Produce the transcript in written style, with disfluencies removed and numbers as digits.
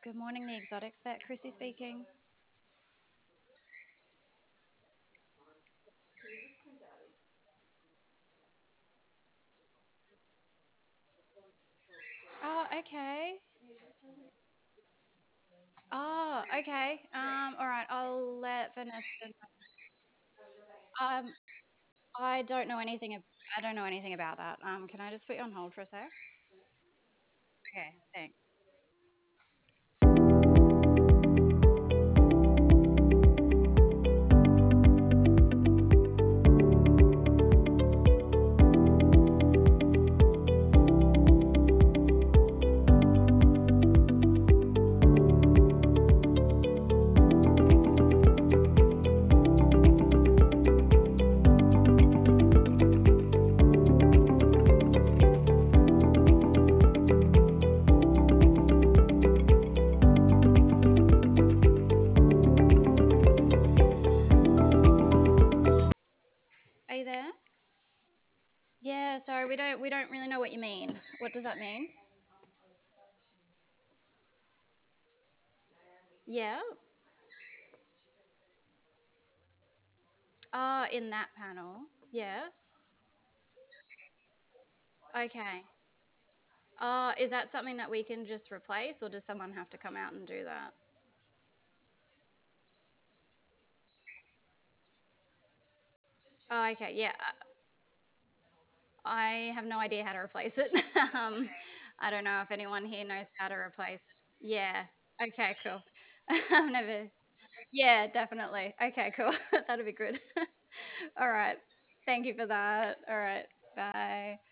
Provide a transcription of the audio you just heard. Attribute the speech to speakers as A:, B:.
A: Good morning, the exotic vet. Chrissy speaking. Oh, okay. Oh, okay. All right. I'll let Vanessa know. I don't know anything. I don't know anything about that. Can I just put you on hold for a sec? Okay, thanks. Are you there? Yeah. Sorry, we don't really know what you mean. What does that mean? Yeah. In that panel. Yes. Okay. Is that something that we can just replace, or does someone have to come out and do that? Oh, okay. Yeah. I have no idea how to replace it. um, I don't know if anyone here knows how to replace. Yeah. Okay, cool. I've never. Yeah, definitely. Okay, cool. That'd be good. All right. Thank you for that. All right. Bye.